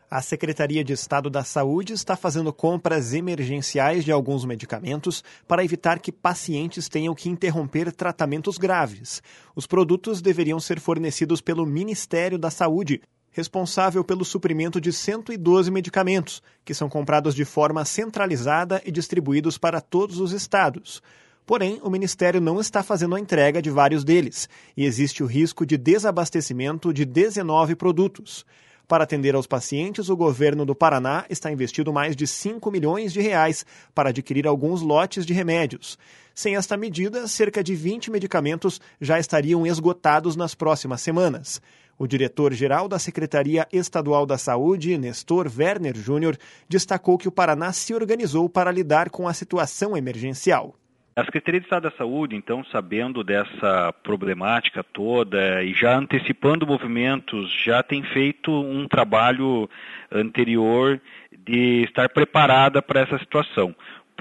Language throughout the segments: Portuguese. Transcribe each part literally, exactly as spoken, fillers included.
A Secretaria de Estado da Saúde está fazendo compras emergenciais de alguns medicamentos para evitar que pacientes tenham que interromper tratamentos graves. Os produtos deveriam ser fornecidos pelo Ministério da Saúde, responsável pelo suprimento de cento e doze medicamentos, que são comprados de forma centralizada e distribuídos para todos os estados. Porém, o Ministério não está fazendo a entrega de vários deles, e existe o risco de desabastecimento de dezenove produtos. Para atender aos pacientes, o governo do Paraná está investindo mais de cinco milhões de reais para adquirir alguns lotes de remédios. Sem esta medida, cerca de vinte medicamentos já estariam esgotados nas próximas semanas. O diretor-geral da Secretaria Estadual da Saúde, Nestor Werner Júnior, destacou que o Paraná se organizou para lidar com a situação emergencial. A Secretaria de Estado da Saúde, então, sabendo dessa problemática toda e já antecipando movimentos, já tem feito um trabalho anterior de estar preparada para essa situação,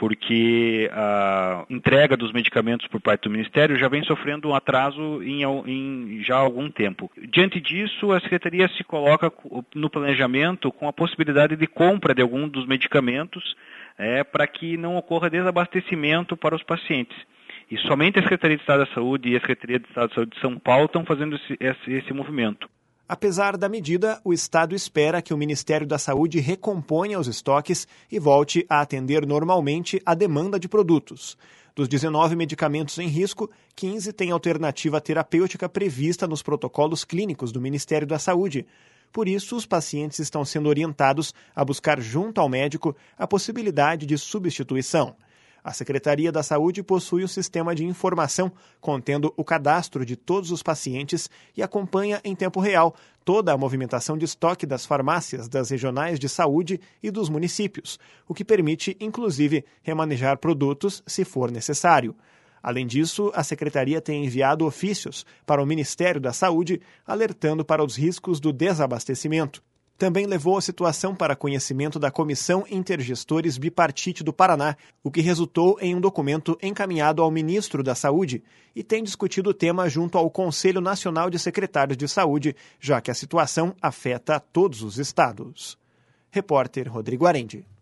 porque a entrega dos medicamentos por parte do Ministério já vem sofrendo um atraso em, em já há algum tempo. Diante disso, a Secretaria se coloca no planejamento com a possibilidade de compra de algum dos medicamentos é, para que não ocorra desabastecimento para os pacientes. E somente a Secretaria de Estado da Saúde e a Secretaria de Estado da Saúde de São Paulo estão fazendo esse, esse, esse movimento. Apesar da medida, o Estado espera que o Ministério da Saúde recomponha os estoques e volte a atender normalmente a demanda de produtos. Dos dezenove medicamentos em risco, quinze têm alternativa terapêutica prevista nos protocolos clínicos do Ministério da Saúde. Por isso, os pacientes estão sendo orientados a buscar junto ao médico a possibilidade de substituição. A Secretaria da Saúde possui o sistema de informação contendo o cadastro de todos os pacientes e acompanha em tempo real toda a movimentação de estoque das farmácias, das regionais de saúde e dos municípios, o que permite, inclusive, remanejar produtos se for necessário. Além disso, a Secretaria tem enviado ofícios para o Ministério da Saúde, alertando para os riscos do desabastecimento. Também levou a situação para conhecimento da Comissão Intergestores Bipartite do Paraná, o que resultou em um documento encaminhado ao ministro da Saúde e tem discutido o tema junto ao Conselho Nacional de Secretários de Saúde, já que a situação afeta todos os estados. Repórter Rodrigo Arendi.